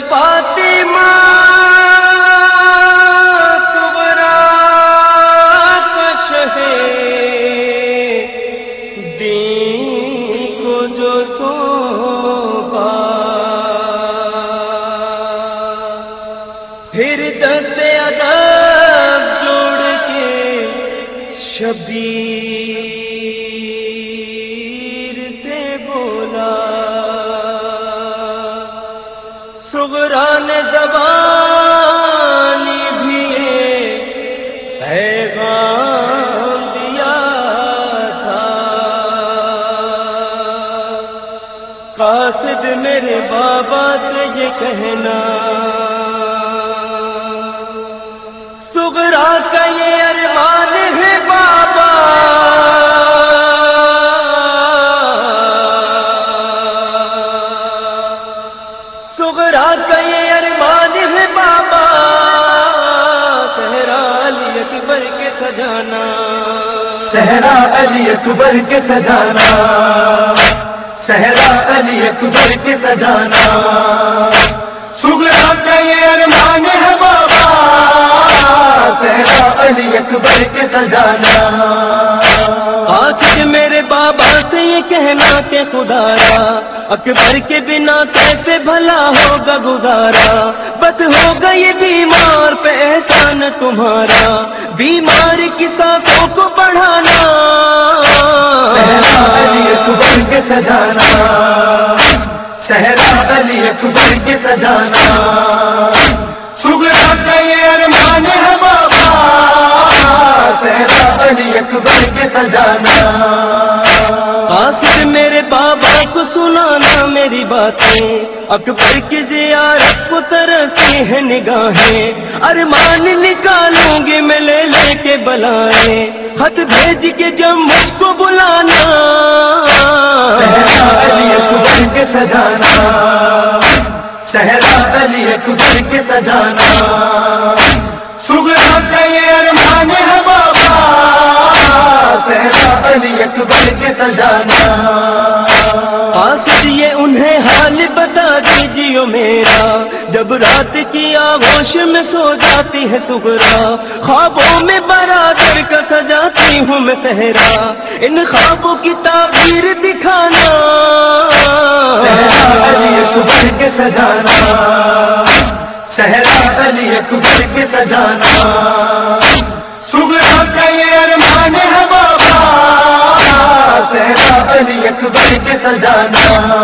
فاطمہ صغریٰ کا شہے دین کو جو سونپا، پھر دست ادب جوڑ کے شبیر سے بولا، صغریٰ نے زبانی بھی پیغام دیا تھا، قاصد میرے بابا سے یہ کہنا، صغریٰ کا یہ ارمان ہے بابا، صغریٰ کا یہ ارمان ہے بابا، صحرا علی اکبر کے سجانا، صحرا علی اکبر کے سجانا، صحرا علی اکبر کے سجانا، صغریٰ کا یہ ارمان ہے بابا، صحرا علی اکبر کے سجانا، قاصد میرے بابا سے یہ کہنا کہ خدایا اکبر کے بنا کیسے بھلا ہوگا گزارا، بس ہوگا یہ بیمار پہ احسان تمہارا، بیمار کی سانسوں کو بڑھانا، صحرا علی اکبر کے سجانا، صحرا علی اکبر کے سجانا، صغریٰ کا یہ ارمان ہے بابا، صحرا علی اکبر کے سجانا، قاصد میرے بابا کو سنانا میری باتیں، اکبر کی زیارت کو ترستی ہے نگاہیں، ارمان نکالوں گی میں لے لے کے بلائیں، خط بھیج کے جب مجھ کو بلانا، صحرا علی اکبر کے سجانا، صحرا علی اکبر کے سجانا، صغریٰ کا یہ ارمان ہے بابا، صحرا علی اکبر کے سجانا، قاصد یہ انہیں حال بتا دیجیے میرا، جب رات کی آغوش میں سو جاتی ہے صغریٰ، خوابوں میں برادر کا سجاتی ہوں میں صحرا، ان خوابوں کی تعبیر دکھانا، صحرا علی اکبر کے سجانا، صحرا علی اکبر کے سجانا، صغریٰ کا یہ ارمان ہے بابا، صحرا علی اکبر کے سجانا،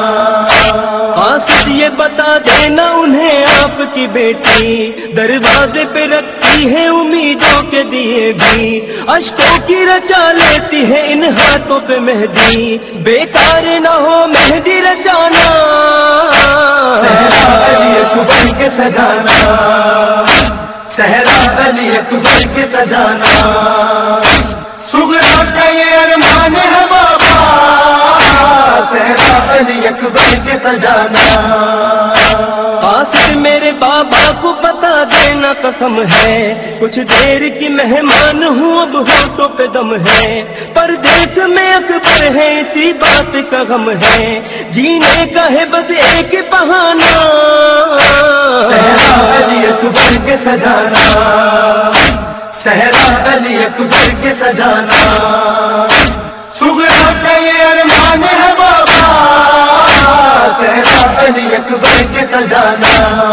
قاصد یہ بتا دینا انہیں آپ کی بیٹی دروازے پہ رکھتی ہے امیدوں کے دیے بھی، اشکوں کی رچا لیتی ہے ان ہاتھوں پہ مہندی، بیکار نہ ہو مہندی رچانا، صحرا علی اکبر کے سجانا، صحرا علی اکبر کے سجانا، صغریٰ کا یہ ارمان ہے بابا، صحرا علی اکبر کے سجانا، قاصد میرے بابا کو بتا دینا قسم ہے، کچھ دیر کی مہمان ہوں اب ہونٹوں پہ دم ہے، پردیس میں اکبر ہے اسی بات کا غم ہے، جینے کا ہے بس ایک بہانہ، صحرا علی اکبر کے سجانا، صحرا علی اکبر کے سجانا، صغریٰ کا یہ ارمان ہے بابا، صحرا علی اکبر کے سجانا،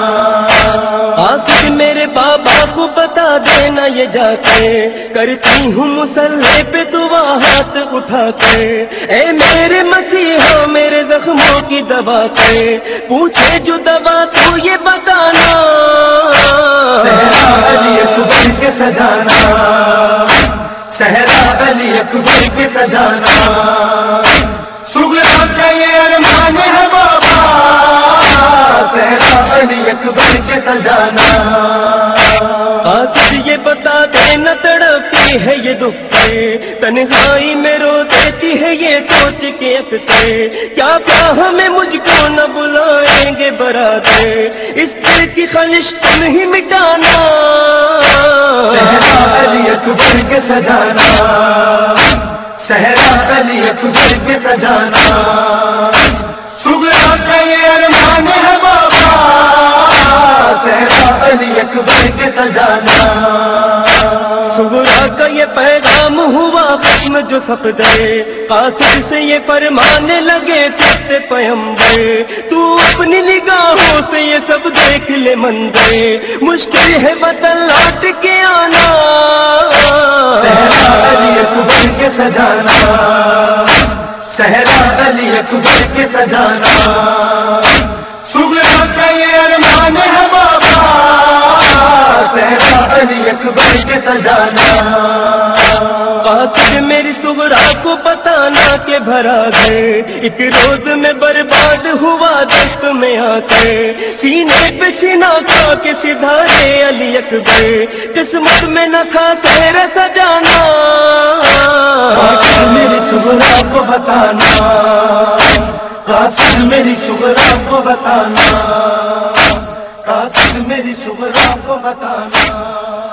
قاصد میرے بابا کو بتا دینا یہ جا کے، کرتی ہوں مصلی پہ دعا ہاتھ اٹھا کے، اے میرے مسیحا میرے زخموں کی دوا کے، پوچھے جو دوا تو یہ بتانا، صحرا علی اکبر کے سجانا، صحرا علی اکبر کے سجانا، صغریٰ کا یہ ارمان ہے بابا، صحرا علی اکبر کے سجانا، قاصد یہ بتا دینا تڑپتی ہے یہ دکھ کے، تنہائی میں رو دیتی ہے یہ سوچ کے اکثر، کیا ہمیں مجھ کو نہ بلائیں گے برادر، اس دل کی خلش تم ہی مٹانا، صحرا علی اکبر کے سجانا، صحرا علی اکبر کے سجانا، صغریٰ کا یہ ارمان ہے بابا، سجانا، صغرا کا یہ پیغام ہوا ختم جو سفدے، قاصد سے یہ فرمانے لگے تھے پیمبر، تو اپنی نگاہوں سے یہ سب دیکھ لے منظر، مشکل ہے وطن لوٹ کے آنا، صحرا علی اکبر کے سجانا، صحرا علی اکبر کے سجانا، صغرا کا یہ ارمان ہے بابا، صحرا علی اکبر کے سجانا، قاصد میری صغرا کو بتانا کہ بھرا گھر ایک روز میں برباد ہوا دست میں آ کر، سینے پہ سینہ کھا کے سدھارے علی اکبر، قسمت میں نہ تھا سحر سجانا، قاصد میری صغرا کو بتانا، قاصد میری صغرا کو بتانا، قاصد میری صغرا کو بتانا۔